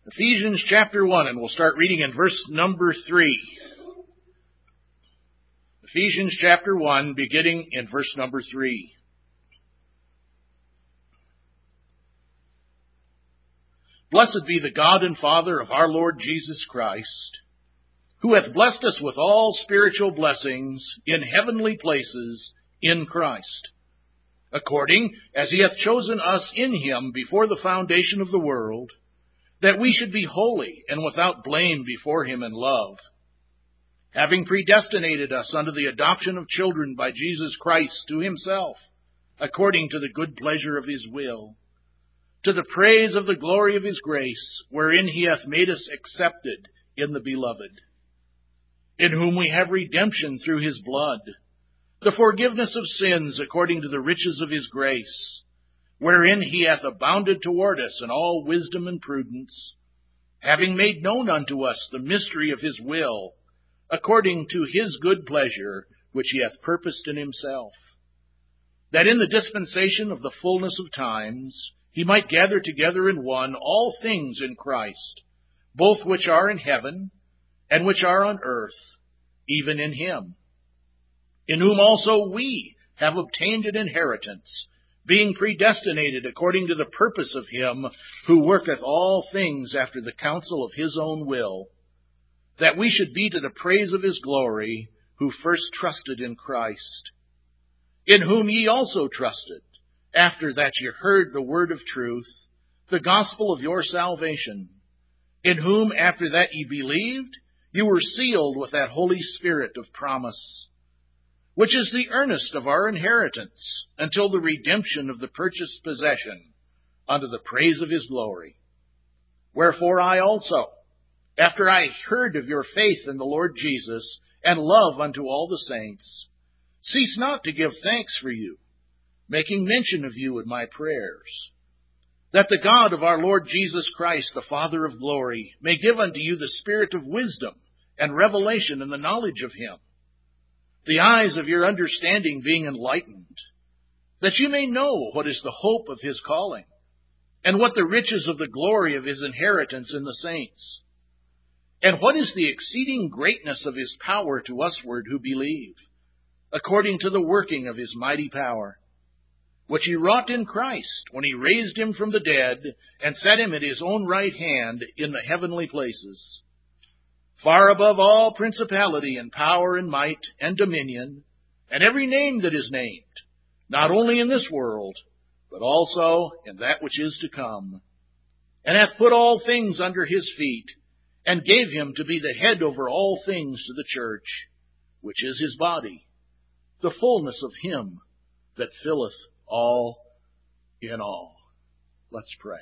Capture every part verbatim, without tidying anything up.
Ephesians chapter one, and we'll start reading in verse number three. Ephesians chapter one, beginning in verse number three. Blessed be the God and Father of our Lord Jesus Christ, who hath blessed us with all spiritual blessings in heavenly places in Christ, according as he hath chosen us in him before the foundation of the world, that we should be holy and without blame before him in love, having predestinated us unto the adoption of children by Jesus Christ to himself, according to the good pleasure of his will, to the praise of the glory of his grace, wherein he hath made us accepted in the Beloved, in whom we have redemption through his blood, the forgiveness of sins according to the riches of his grace, wherein he hath abounded toward us in all wisdom and prudence, having made known unto us the mystery of his will, according to his good pleasure, which he hath purposed in himself, that in the dispensation of the fullness of times he might gather together in one all things in Christ, both which are in heaven and which are on earth, even in him, in whom also we have obtained an inheritance, being predestinated according to the purpose of him who worketh all things after the counsel of his own will, that we should be to the praise of his glory, who first trusted in Christ, in whom ye also trusted, after that ye heard the word of truth, the gospel of your salvation, in whom after that ye believed, you were sealed with that Holy Spirit of promise, which is the earnest of our inheritance, until the redemption of the purchased possession, unto the praise of his glory. Wherefore I also, after I heard of your faith in the Lord Jesus, and love unto all the saints, cease not to give thanks for you, making mention of you in my prayers, that the God of our Lord Jesus Christ, the Father of glory, may give unto you the spirit of wisdom and revelation in the knowledge of him, the eyes of your understanding being enlightened, that you may know what is the hope of his calling, and what the riches of the glory of his inheritance in the saints, and what is the exceeding greatness of his power to usward who believe, according to the working of his mighty power, which he wrought in Christ, when he raised him from the dead, and set him at his own right hand in the heavenly places, far above all principality and power and might and dominion, and every name that is named, not only in this world, but also in that which is to come, and hath put all things under his feet, and gave him to be the head over all things to the church, which is his body, the fullness of him that filleth all in all. Let's pray.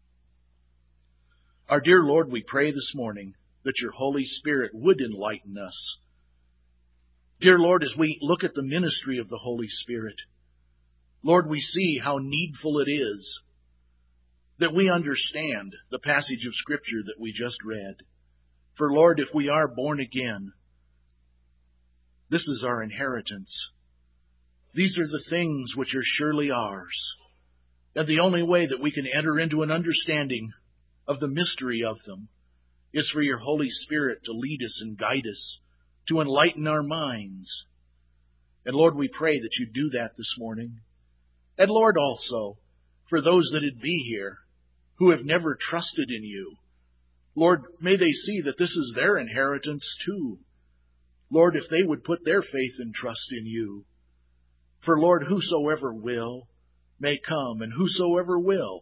Our dear Lord, we pray this morning that your Holy Spirit would enlighten us. Dear Lord, as we look at the ministry of the Holy Spirit, Lord, we see how needful it is that we understand the passage of Scripture that we just read. For Lord, if we are born again, this is our inheritance. These are the things which are surely ours. And the only way that we can enter into an understanding of the mystery of them is for your Holy Spirit to lead us and guide us, to enlighten our minds. And Lord, we pray that you do that this morning. And Lord, also, for those that would be here who have never trusted in you, Lord, may they see that this is their inheritance too. Lord, if they would put their faith and trust in you. For Lord, whosoever will may come, and whosoever will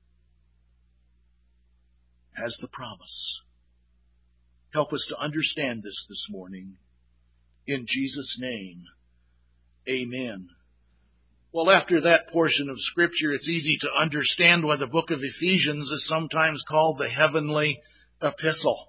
has the promise. Help us to understand this this morning. In Jesus' name, amen. Well, after that portion of Scripture, it's easy to understand why the book of Ephesians is sometimes called the heavenly epistle.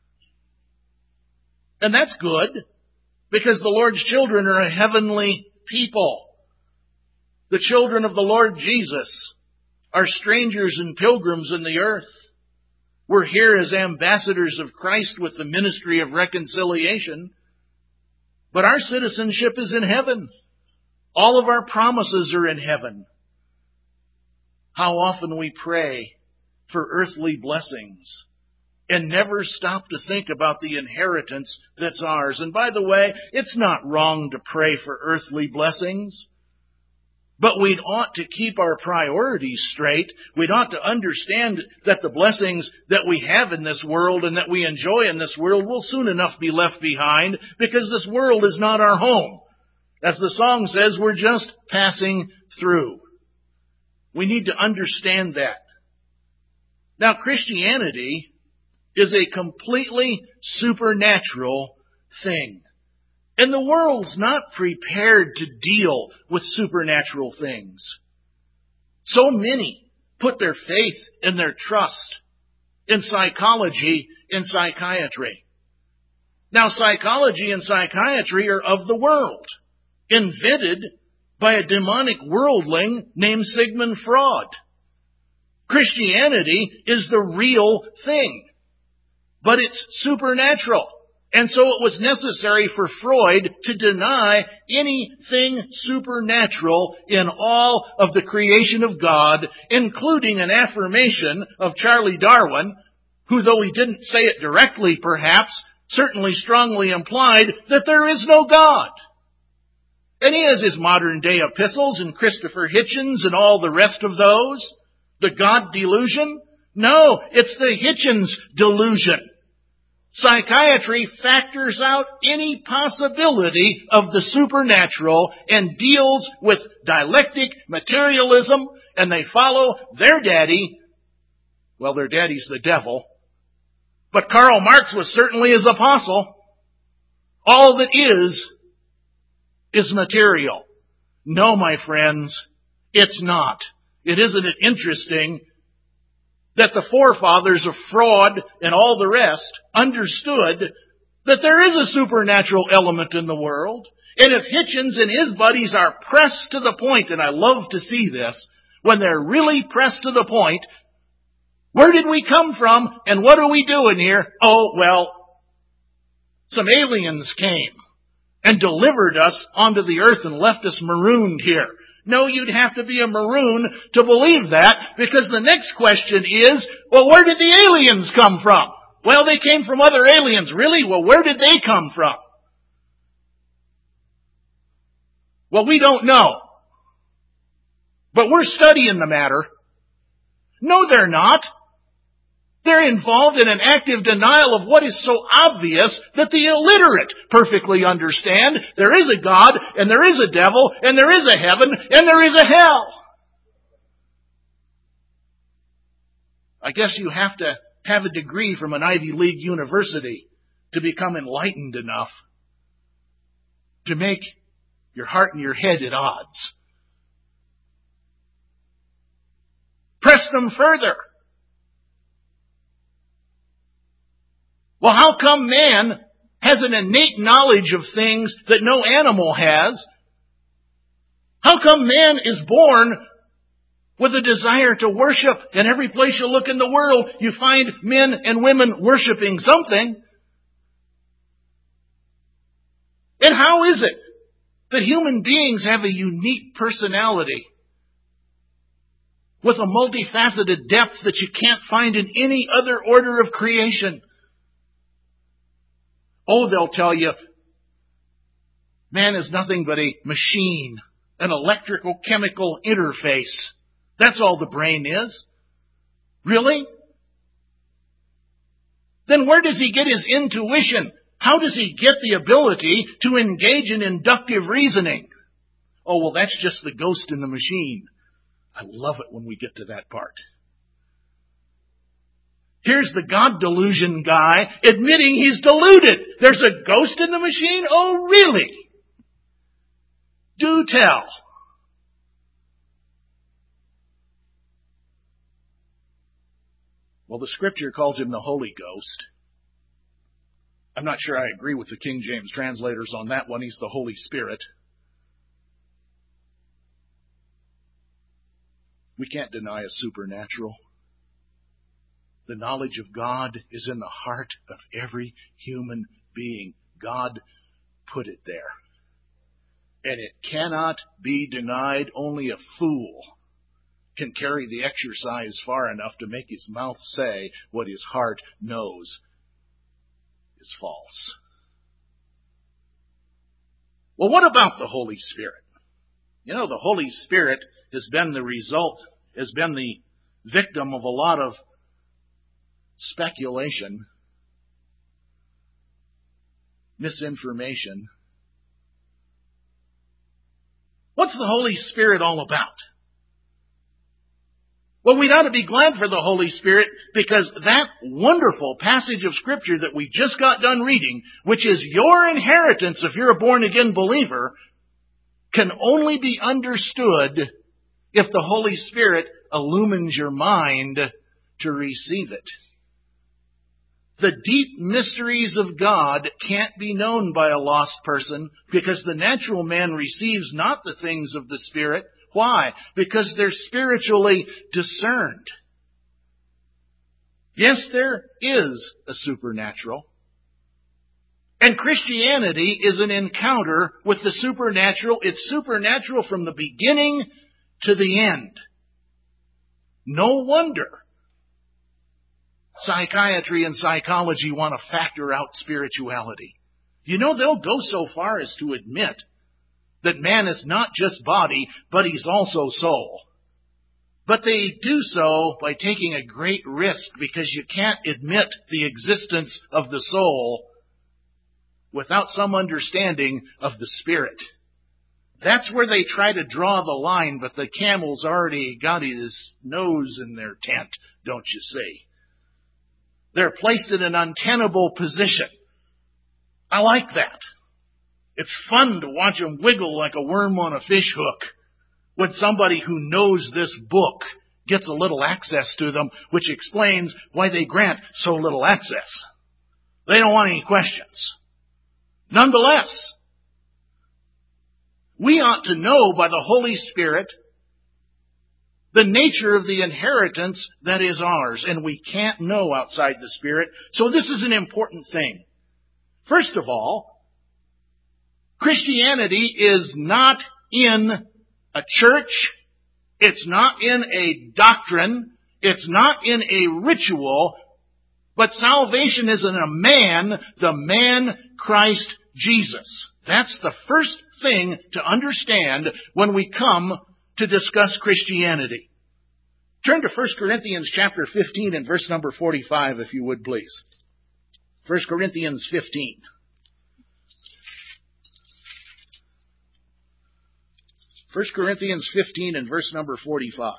And that's good, because the Lord's children are a heavenly people. The children of the Lord Jesus are strangers and pilgrims in the earth. We're here as ambassadors of Christ with the ministry of reconciliation. But our citizenship is in heaven. All of our promises are in heaven. How often we pray for earthly blessings, and never stop to think about the inheritance that's ours. And by the way, it's not wrong to pray for earthly blessings. But we ought to keep our priorities straight. We ought to understand that the blessings that we have in this world and that we enjoy in this world will soon enough be left behind, because this world is not our home. As the song says, we're just passing through. We need to understand that. Now, Christianity is a completely supernatural thing. And the world's not prepared to deal with supernatural things. So many put their faith and their trust in psychology and psychiatry. Now, psychology and psychiatry are of the world, invented by a demonic worldling named Sigmund Freud. Christianity is the real thing, but it's supernatural. And so it was necessary for Freud to deny anything supernatural in all of the creation of God, including an affirmation of Charles Darwin, who, though he didn't say it directly perhaps, certainly strongly implied that there is no God. And he has his modern day epistles and Christopher Hitchens and all the rest of those. The God delusion? No, it's the Hitchens delusion. Psychiatry factors out any possibility of the supernatural and deals with dialectic materialism, and they follow their daddy. Well, their daddy's the devil. But Karl Marx was certainly his apostle. All that is, is material. No, my friends, it's not. It isn't it interesting that the forefathers of Freud and all the rest understood that there is a supernatural element in the world. And if Hitchens and his buddies are pressed to the point, and I love to see this, when they're really pressed to the point, where did we come from and what are we doing here? Oh, well, some aliens came and delivered us onto the earth and left us marooned here. No, you'd have to be a maroon to believe that, because the next question is, well, where did the aliens come from? Well, they came from other aliens. Really? Well, where did they come from? Well, we don't know. But we're studying the matter. No, they're not. They're involved in an active denial of what is so obvious that the illiterate perfectly understand. There is a God, and there is a devil, and there is a heaven, and there is a hell. I guess you have to have a degree from an Ivy League university to become enlightened enough to make your heart and your head at odds. Press them further. Well, how come man has an innate knowledge of things that no animal has? How come man is born with a desire to worship, and every place you look in the world, you find men and women worshiping something? And how is it that human beings have a unique personality with a multifaceted depth that you can't find in any other order of creation? Oh, they'll tell you, man is nothing but a machine, an electrical chemical interface. That's all the brain is. Really? Then where does he get his intuition? How does he get the ability to engage in inductive reasoning? Oh, well, that's just the ghost in the machine. I love it when we get to that part. Here's the God delusion guy admitting he's deluded. There's a ghost in the machine? Oh, really? Do tell. Well, the Scripture calls him the Holy Ghost. I'm not sure I agree with the King James translators on that one. He's the Holy Spirit. We can't deny a supernatural. The knowledge of God is in the heart of every human being. God put it there. And it cannot be denied. Only a fool can carry the exercise far enough to make his mouth say what his heart knows is false. Well, what about the Holy Spirit? You know, the Holy Spirit has been the result, has been the victim of a lot of speculation, misinformation. What's the Holy Spirit all about? Well, we ought to be glad for the Holy Spirit because that wonderful passage of Scripture that we just got done reading, which is your inheritance if you're a born-again believer, can only be understood if the Holy Spirit illumines your mind to receive it. The deep mysteries of God can't be known by a lost person because the natural man receives not the things of the Spirit. Why? Because they're spiritually discerned. Yes, there is a supernatural. And Christianity is an encounter with the supernatural. It's supernatural from the beginning to the end. No wonder psychiatry and psychology want to factor out spirituality. You know, they'll go so far as to admit that man is not just body, but he's also soul. But they do so by taking a great risk because you can't admit the existence of the soul without some understanding of the spirit. That's where they try to draw the line, but the camel's already got his nose in their tent, don't you see? They're placed in an untenable position. I like that. It's fun to watch them wiggle like a worm on a fish hook when somebody who knows this book gets a little access to them, which explains why they grant so little access. They don't want any questions. Nonetheless, we ought to know by the Holy Spirit the nature of the inheritance that is ours, and we can't know outside the Spirit. So this is an important thing. First of all, Christianity is not in a church. It's not in a doctrine. It's not in a ritual. But salvation is in a man, the man Christ Jesus. That's the first thing to understand when we come to discuss Christianity. Turn to First Corinthians chapter fifteen and verse number forty-five, if you would please. First Corinthians fifteen. First Corinthians fifteen and verse number forty-five.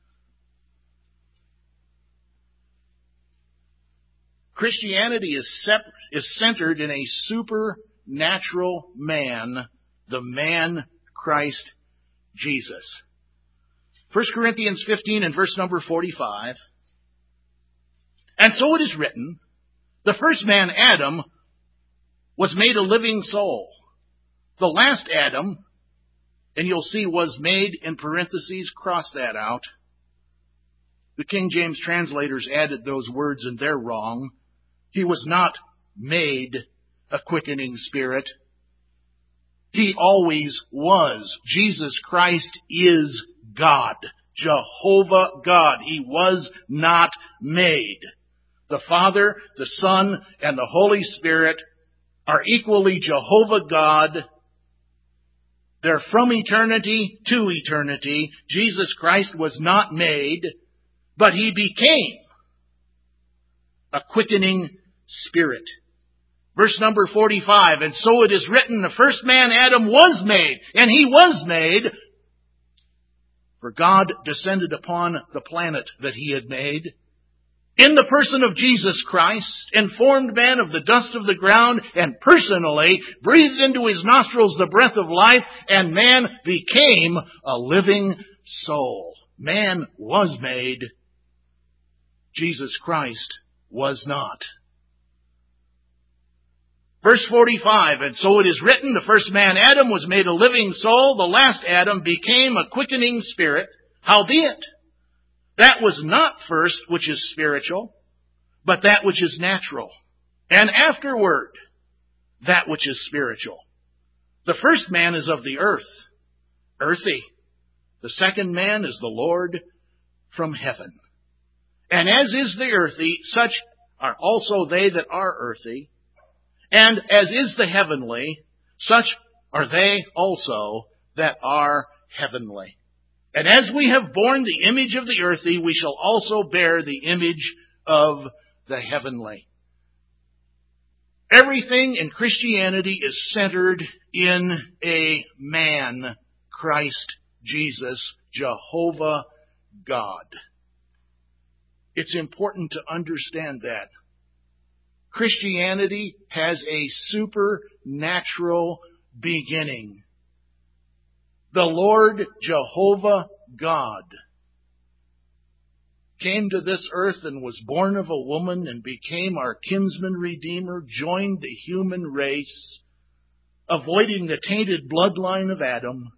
Christianity is, sep- is centered in a supernatural man, the man Christ Jesus. First Corinthians fifteen and verse number forty-five. And so it is written, the first man, Adam, was made a living soul. The last Adam, and you'll see was made in parentheses, cross that out. The King James translators added those words and they're wrong. He was not made a quickening spirit. He always was. Jesus Christ is God. Jehovah God. He was not made. The Father, the Son, and the Holy Spirit are equally Jehovah God. They're from eternity to eternity. Jesus Christ was not made, but He became a quickening spirit. Verse number forty-five, and so it is written, the first man, Adam, was made, and he was made, for God descended upon the planet that He had made, in the person of Jesus Christ, and formed man of the dust of the ground, and personally breathed into his nostrils the breath of life, and man became a living soul. Man was made. Jesus Christ was not. Verse forty-five, and so it is written, the first man, Adam, was made a living soul. The last Adam became a quickening spirit. Howbeit, that was not first which is spiritual, but that which is natural. And afterward, that which is spiritual. The first man is of the earth, earthy. The second man is the Lord from heaven. And as is the earthy, such are also they that are earthy. And as is the heavenly, such are they also that are heavenly. And as we have borne the image of the earthy, we shall also bear the image of the heavenly. Everything in Christianity is centered in a man, Christ Jesus, Jehovah God. It's important to understand that. Christianity has a supernatural beginning. The Lord Jehovah God came to this earth and was born of a woman and became our kinsman redeemer, joined the human race, avoiding the tainted bloodline of Adam,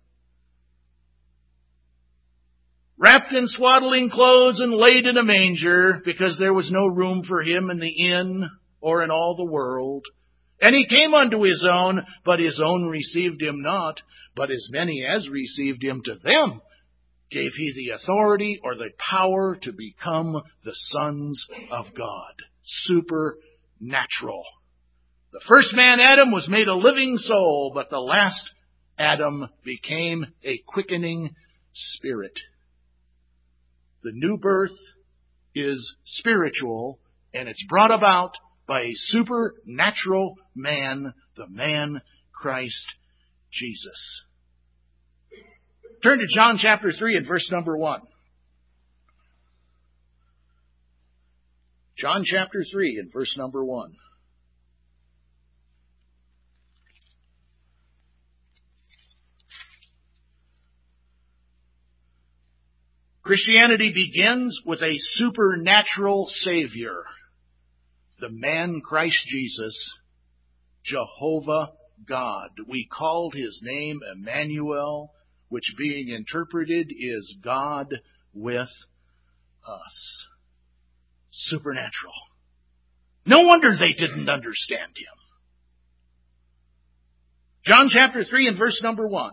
wrapped in swaddling clothes and laid in a manger because there was no room for him in the inn or in all the world. And he came unto his own, but his own received him not. But as many as received him, to them gave he the authority or the power to become the sons of God. Supernatural. The first man, Adam, was made a living soul, but the last Adam became a quickening spirit. The new birth is spiritual, and it's brought about by a supernatural man, the man Christ Jesus. Turn to John chapter three and verse number one. John chapter three and verse number one. Christianity begins with a supernatural Savior, the man Christ Jesus, Jehovah God. We called his name Emmanuel, which being interpreted is God with us. Supernatural. No wonder they didn't understand him. John chapter three and verse number one.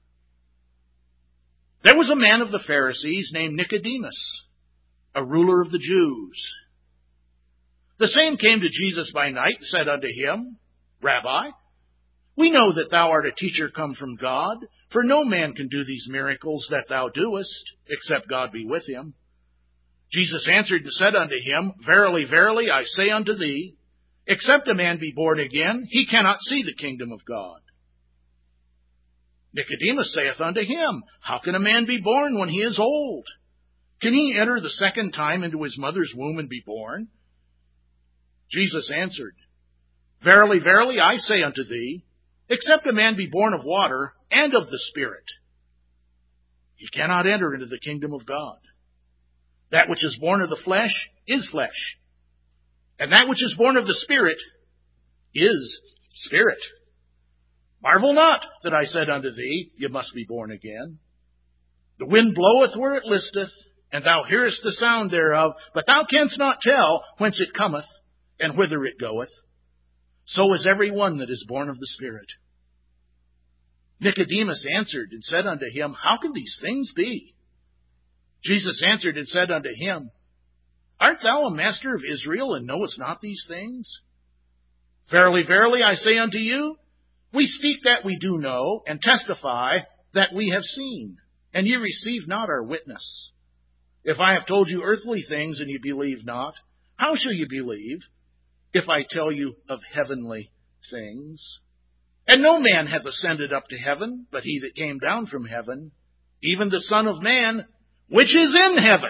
There was a man of the Pharisees named Nicodemus, a ruler of the Jews. The same came to Jesus by night and said unto him, Rabbi, we know that thou art a teacher come from God, for no man can do these miracles that thou doest, except God be with him. Jesus answered and said unto him, Verily, verily, I say unto thee, except a man be born again, he cannot see the kingdom of God. Nicodemus saith unto him, How can a man be born when he is old? Can he enter the second time into his mother's womb and be born? Jesus answered, Verily, verily, I say unto thee, except a man be born of water and of the Spirit, he cannot enter into the kingdom of God. That which is born of the flesh is flesh, and that which is born of the Spirit is spirit. Marvel not that I said unto thee, You must be born again. The wind bloweth where it listeth, and thou hearest the sound thereof, but thou canst not tell whence it cometh, and whither it goeth. So is every one that is born of the Spirit. Nicodemus answered and said unto him, How can these things be? Jesus answered and said unto him, Art thou a master of Israel, and knowest not these things? Verily, verily, I say unto you, we speak that we do know, and testify that we have seen, and ye receive not our witness. If I have told you earthly things, and ye believe not, how shall ye believe if I tell you of heavenly things? And no man hath ascended up to heaven, but he that came down from heaven, even the Son of Man, which is in heaven.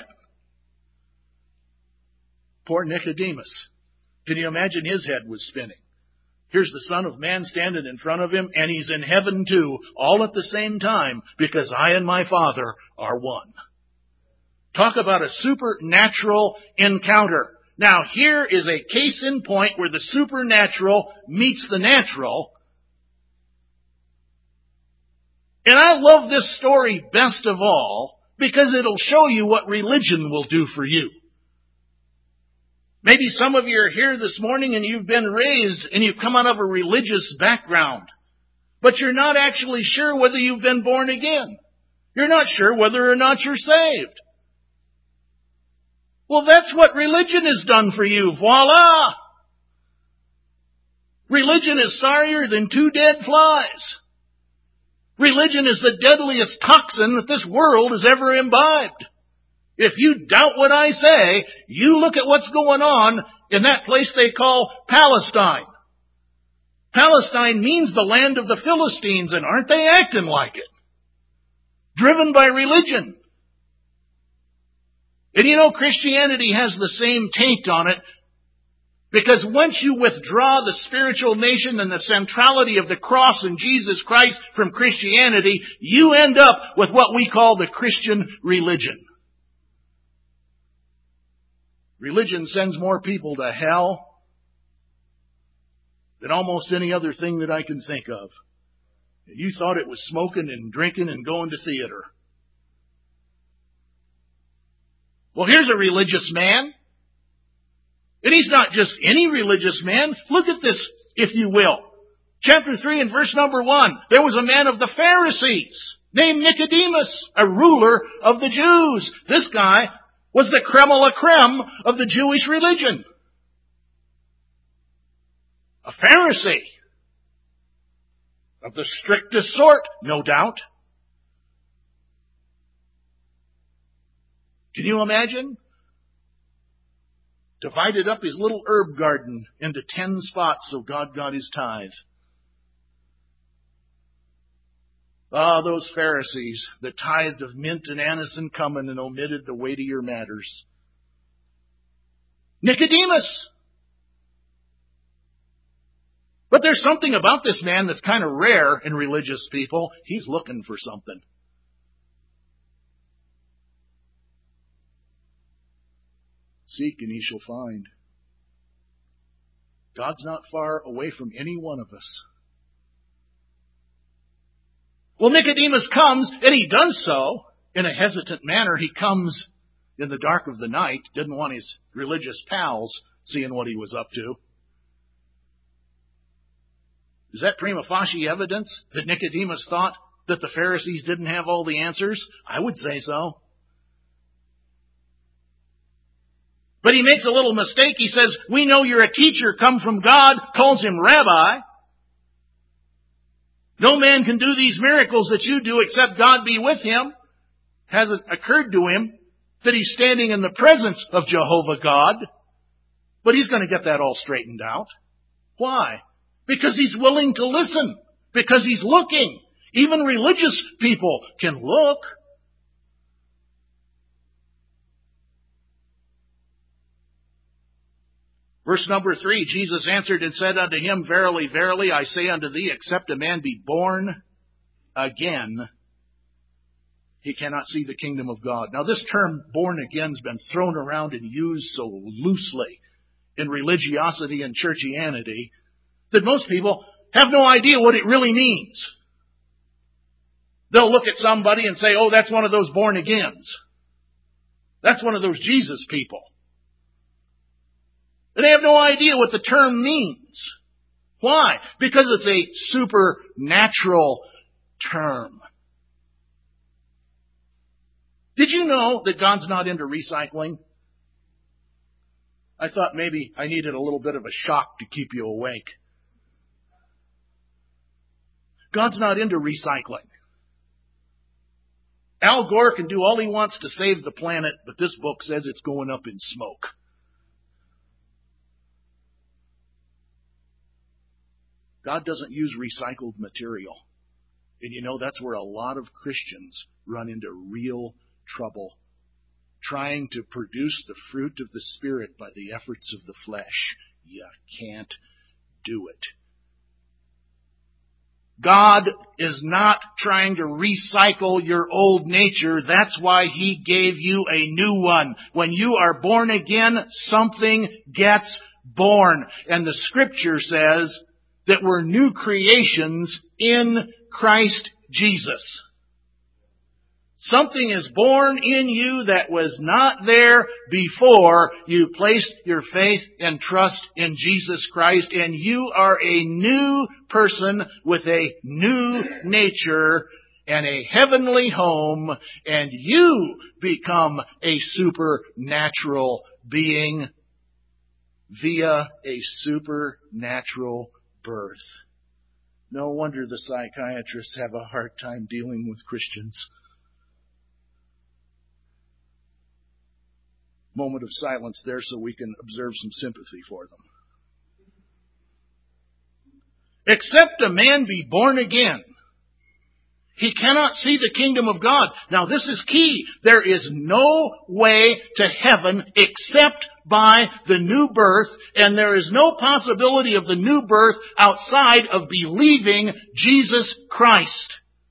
Poor Nicodemus. Can you imagine his head was spinning? Here's the Son of Man standing in front of him, and he's in heaven too, all at the same time, because I and my Father are one. Talk about a supernatural encounter. Now, here is a case in point where the supernatural meets the natural. And I love this story best of all because it'll show you what religion will do for you. Maybe some of you are here this morning and you've been raised and you've come out of a religious background, but you're not actually sure whether you've been born again. You're not sure whether or not you're saved. Well, that's what religion has done for you. Voila! Religion is sorrier than two dead flies. Religion is the deadliest toxin that this world has ever imbibed. If you doubt what I say, you look at what's going on in that place they call Palestine. Palestine means the land of the Philistines, and aren't they acting like it? Driven by religion. And you know, Christianity has the same taint on it, because once you withdraw the spiritual nation and the centrality of the cross and Jesus Christ from Christianity, you end up with what we call the Christian religion. Religion sends more people to hell than almost any other thing that I can think of. You thought it was smoking and drinking and going to theater. Well, here's a religious man. And he's not just any religious man. Look at this, if you will. Chapter three and verse number one. There was a man of the Pharisees named Nicodemus, a ruler of the Jews. This guy was the creme de la creme of the Jewish religion. A Pharisee. Of the strictest sort, no doubt. Can you imagine? Divided up his little herb garden into ten spots so God got his tithe. Ah, those Pharisees that tithed of mint and anise and cumin and omitted the weightier matters. Nicodemus! But there's something about this man that's kind of rare in religious people. He's looking for something. Seek and ye shall find. God's not far away from any one of us. Well, Nicodemus comes, and he does so in a hesitant manner. He comes in the dark of the night, didn't want his religious pals seeing what he was up to. Is that prima facie evidence that Nicodemus thought that the Pharisees didn't have all the answers? I would say so. But he makes a little mistake. He says, we know you're a teacher come from God, calls him rabbi. No man can do these miracles that you do except God be with him. Hasn't occurred to him that he's standing in the presence of Jehovah God. But he's going to get that all straightened out. Why? Because he's willing to listen. Because he's looking. Even religious people can look. Verse number three, Jesus answered and said unto him, Verily, verily, I say unto thee, except a man be born again, he cannot see the kingdom of God. Now this term, born again, has been thrown around and used so loosely in religiosity and churchianity that most people have no idea what it really means. They'll look at somebody and say, oh, that's one of those born agains. That's one of those Jesus people. And they have no idea what the term means. Why? Because it's a supernatural term. Did you know that God's not into recycling? I thought maybe I needed a little bit of a shock to keep you awake. God's not into recycling. Al Gore can do all he wants to save the planet, but this book says it's going up in smoke. God doesn't use recycled material. And you know, that's where a lot of Christians run into real trouble. Trying to produce the fruit of the Spirit by the efforts of the flesh. You can't do it. God is not trying to recycle your old nature. That's why He gave you a new one. When you are born again, something gets born. And the Scripture says that we're new creations in Christ Jesus. Something is born in you that was not there before you placed your faith and trust in Jesus Christ, and you are a new person with a new nature, and a heavenly home, and you become a supernatural being via a supernatural birth. No wonder the psychiatrists have a hard time dealing with Christians. Moment of silence there so we can observe some sympathy for them. Except a man be born again, he cannot see the kingdom of God. Now this is key. There is no way to heaven except by the new birth, and there is no possibility of the new birth outside of believing Jesus Christ.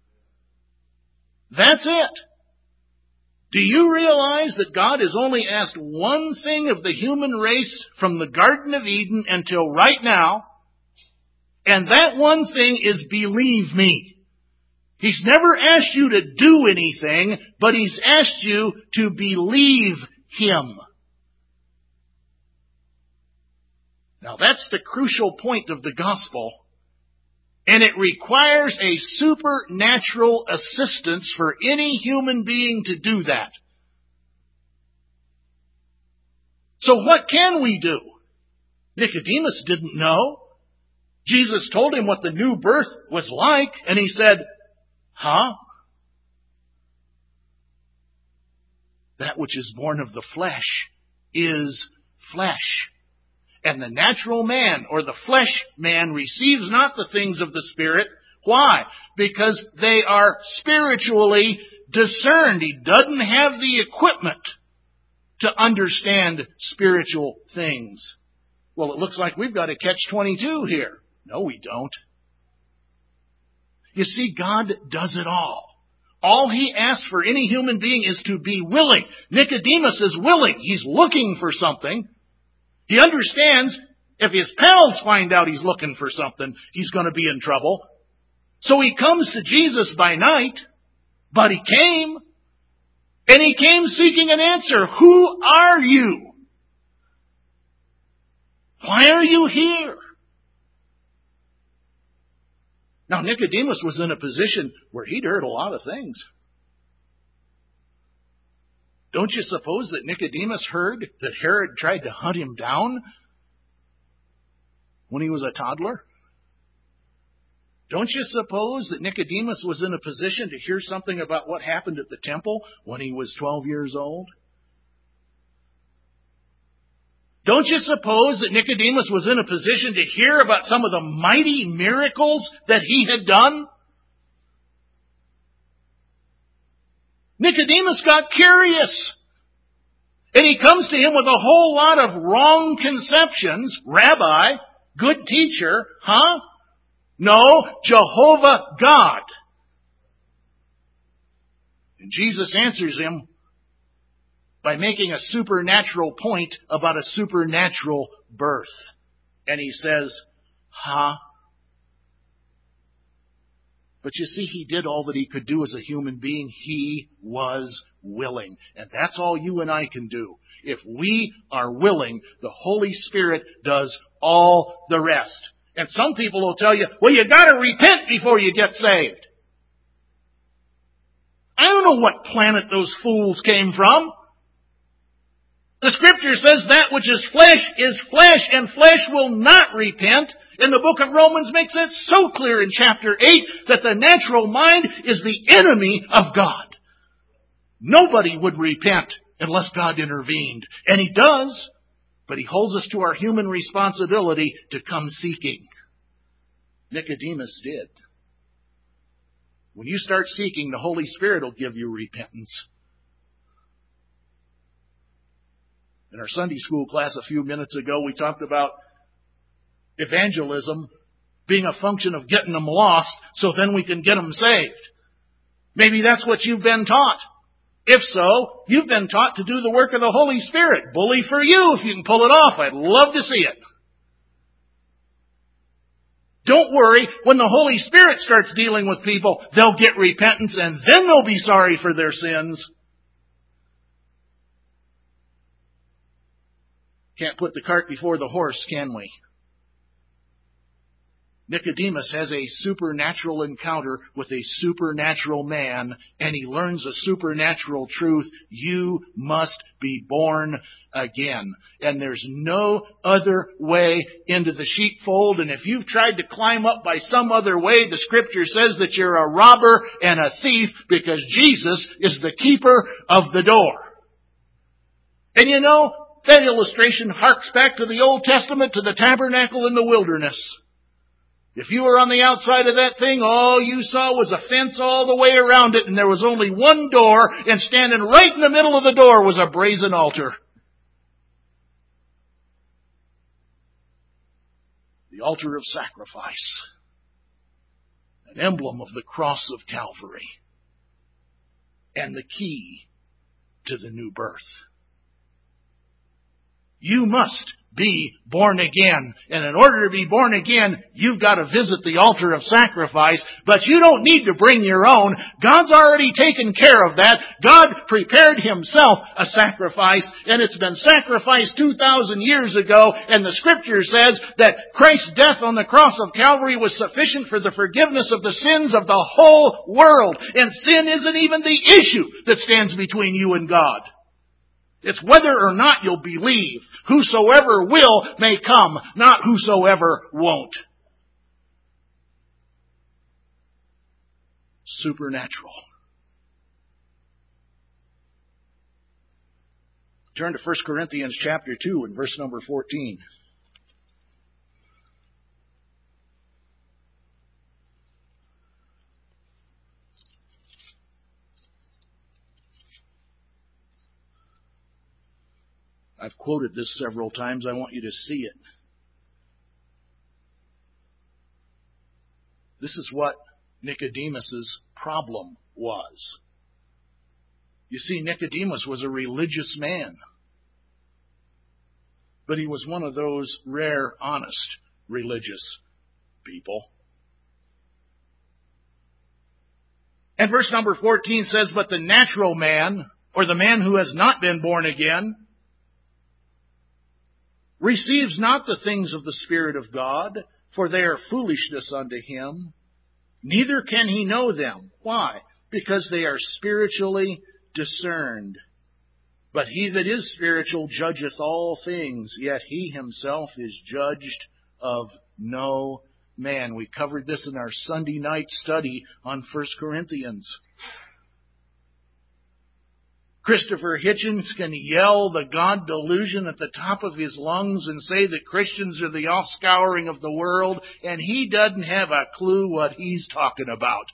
That's it. Do you realize that God has only asked one thing of the human race from the Garden of Eden until right now, and that one thing is believe me. He's never asked you to do anything, but He's asked you to believe Him. Now that's the crucial point of the gospel, and it requires a supernatural assistance for any human being to do that. So what can we do? Nicodemus didn't know. Jesus told him what the new birth was like, and he said, Huh? That which is born of the flesh is flesh. And the natural man, or the flesh man, receives not the things of the Spirit. Why? Because they are spiritually discerned. He doesn't have the equipment to understand spiritual things. Well, it looks like we've got a catch twenty-two here. No, we don't. You see, God does it all. All He asks for any human being is to be willing. Nicodemus is willing. He's looking for something. He understands if his pals find out he's looking for something, he's going to be in trouble. So he comes to Jesus by night, but he came. And he came seeking an answer. Who are you? Why are you here? Now, Nicodemus was in a position where he'd heard a lot of things. Don't you suppose that Nicodemus heard that Herod tried to hunt him down when he was a toddler? Don't you suppose that Nicodemus was in a position to hear something about what happened at the temple when he was twelve years old? Don't you suppose that Nicodemus was in a position to hear about some of the mighty miracles that he had done? Nicodemus got curious. And he comes to him with a whole lot of wrong conceptions. Rabbi, good teacher, huh? No, Jehovah God. And Jesus answers him by making a supernatural point about a supernatural birth. And he says, huh? But you see, he did all that he could do as a human being. He was willing. And that's all you and I can do. If we are willing, the Holy Spirit does all the rest. And some people will tell you, well, you got to repent before you get saved. I don't know what planet those fools came from. The Scripture says that which is flesh is flesh, and flesh will not repent. And the book of Romans makes that so clear in chapter eight that the natural mind is the enemy of God. Nobody would repent unless God intervened. And He does. But He holds us to our human responsibility to come seeking. Nicodemus did. When you start seeking, the Holy Spirit will give you repentance. In our Sunday school class a few minutes ago, we talked about evangelism being a function of getting them lost so then we can get them saved. Maybe that's what you've been taught. If so, you've been taught to do the work of the Holy Spirit. Bully for you if you can pull it off. I'd love to see it. Don't worry. When the Holy Spirit starts dealing with people, they'll get repentance and then they'll be sorry for their sins. Can't put the cart before the horse, can we? Nicodemus has a supernatural encounter with a supernatural man, and he learns a supernatural truth. You must be born again. And there's no other way into the sheepfold. And if you've tried to climb up by some other way, the Scripture says that you're a robber and a thief, because Jesus is the keeper of the door. And you know, that illustration harks back to the Old Testament, to the tabernacle in the wilderness. If you were on the outside of that thing, all you saw was a fence all the way around it, and there was only one door, and standing right in the middle of the door was a brazen altar. The altar of sacrifice. An emblem of the cross of Calvary. And the key to the new birth. You must be born again. And in order to be born again, you've got to visit the altar of sacrifice. But you don't need to bring your own. God's already taken care of that. God prepared Himself a sacrifice, and it's been sacrificed two thousand years ago. And the Scripture says that Christ's death on the cross of Calvary was sufficient for the forgiveness of the sins of the whole world. And sin isn't even the issue that stands between you and God. It's whether or not you'll believe. Whosoever will may come, not whosoever won't. Supernatural. Turn to First Corinthians chapter two and verse number fourteen. I've quoted this several times. I want you to see it. This is what Nicodemus's problem was. You see, Nicodemus was a religious man. But he was one of those rare, honest, religious people. And verse number fourteen says, "But the natural man, or the man who has not been born again, receives not the things of the Spirit of God, for they are foolishness unto him. Neither can he know them." Why? Because they are spiritually discerned. "But he that is spiritual judgeth all things, yet he himself is judged of no man." We covered this in our Sunday night study on First Corinthians. Christopher Hitchens can yell the God delusion at the top of his lungs and say that Christians are the offscouring of the world, and he doesn't have a clue what he's talking about.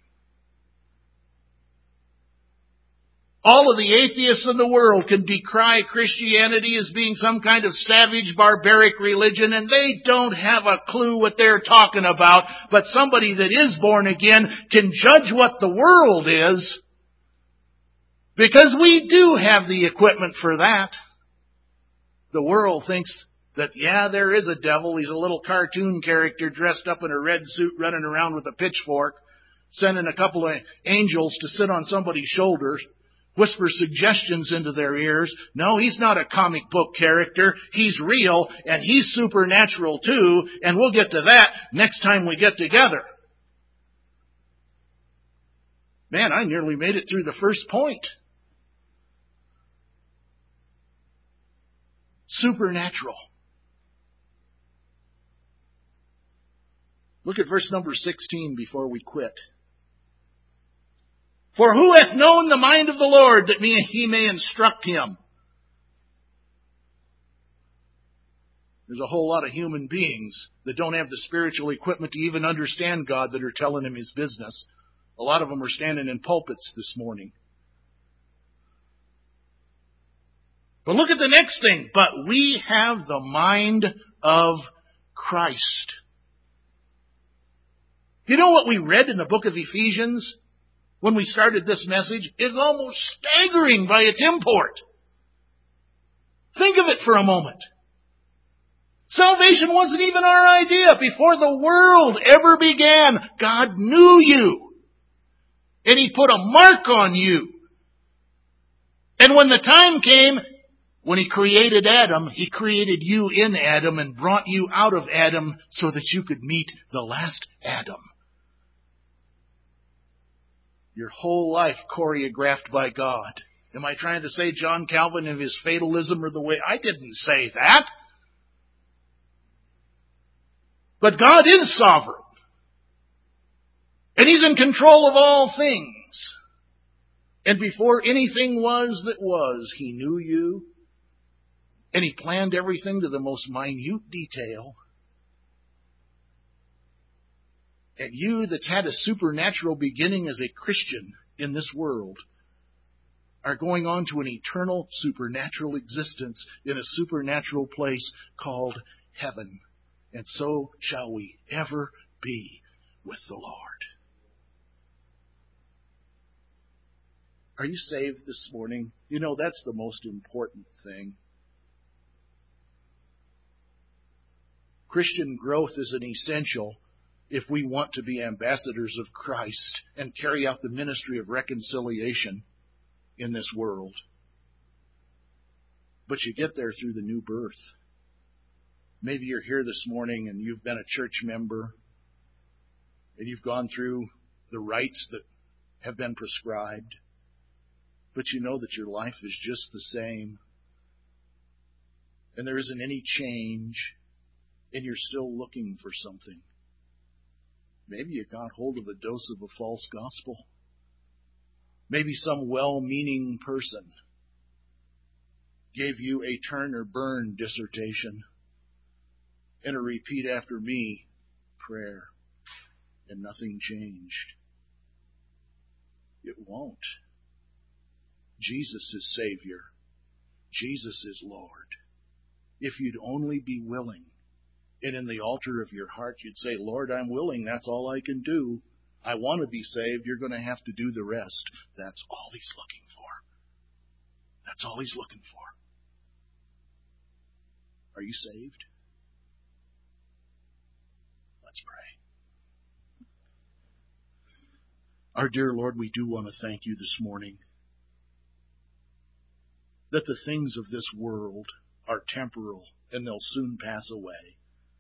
All of the atheists in the world can decry Christianity as being some kind of savage, barbaric religion, and they don't have a clue what they're talking about. But somebody that is born again can judge what the world is, because we do have the equipment for that. The world thinks that, yeah, there is a devil. He's a little cartoon character dressed up in a red suit running around with a pitchfork, sending a couple of angels to sit on somebody's shoulders, whisper suggestions into their ears. No, he's not a comic book character. He's real, and he's supernatural too, and we'll get to that next time we get together. Man, I nearly made it through the first point. Supernatural. Look at verse number sixteen before we quit. "For who hath known the mind of the Lord, that he may instruct him?" There's a whole lot of human beings that don't have the spiritual equipment to even understand God that are telling him his business. A lot of them are standing in pulpits this morning. But look at the next thing. "But we have the mind of Christ." You know what we read in the book of Ephesians when we started this message is almost staggering by its import. Think of it for a moment. Salvation wasn't even our idea. Before the world ever began, God knew you. And He put a mark on you. And when the time came, When He created Adam, He created you in Adam and brought you out of Adam so that you could meet the last Adam. Your whole life choreographed by God. Am I trying to say John Calvin and his fatalism or the way? I didn't say that. But God is sovereign. And He's in control of all things. And before anything was that was, He knew you. And He planned everything to the most minute detail. And you that's had a supernatural beginning as a Christian in this world are going on to an eternal supernatural existence in a supernatural place called heaven. And so shall we ever be with the Lord. Are you saved this morning? You know, that's the most important thing. Christian growth is an essential if we want to be ambassadors of Christ and carry out the ministry of reconciliation in this world. But you get there through the new birth. Maybe you're here this morning and you've been a church member and you've gone through the rites that have been prescribed, but you know that your life is just the same and there isn't any change and you're still looking for something. Maybe you got hold of a dose of a false gospel. Maybe some well-meaning person gave you a turn or burn dissertation and a repeat after me prayer, and nothing changed. It won't. Jesus is Savior. Jesus is Lord. If you'd only be willing, and in the altar of your heart you'd say, Lord, I'm willing. That's all I can do. I want to be saved. You're going to have to do the rest. That's all He's looking for. That's all He's looking for. Are you saved? Let's pray. Our dear Lord, we do want to thank You this morning that the things of this world are temporal and they'll soon pass away.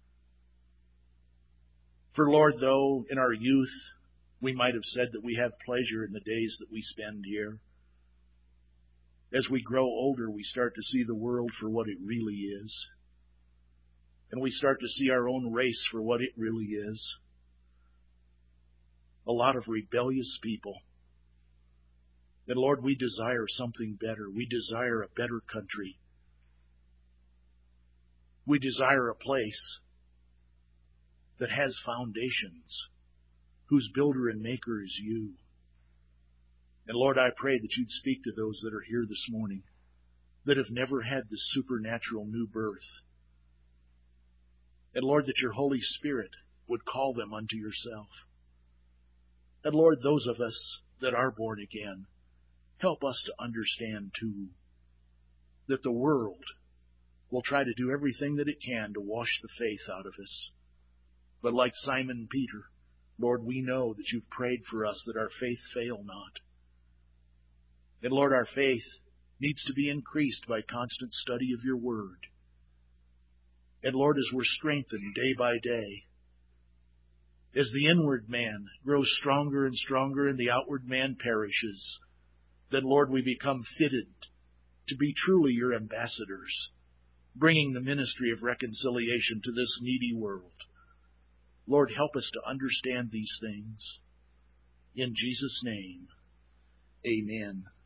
For Lord, though in our youth we might have said that we have pleasure in the days that we spend here, as we grow older we start to see the world for what it really is. And we start to see our own race for what it really is. A lot of rebellious people. And Lord, we desire something better. We desire a better country. We desire a place that has foundations, whose builder and maker is You. And Lord, I pray that You'd speak to those that are here this morning that have never had this supernatural new birth. And Lord, that Your Holy Spirit would call them unto Yourself. And Lord, those of us that are born again, help us to understand too that the world will try to do everything that it can to wash the faith out of us. But like Simon Peter, Lord, we know that You've prayed for us that our faith fail not. And Lord, our faith needs to be increased by constant study of Your Word. And Lord, as we're strengthened day by day, as the inward man grows stronger and stronger and the outward man perishes, then Lord, we become fitted to be truly Your ambassadors, bringing the ministry of reconciliation to this needy world. Lord, help us to understand these things. In Jesus' name, amen.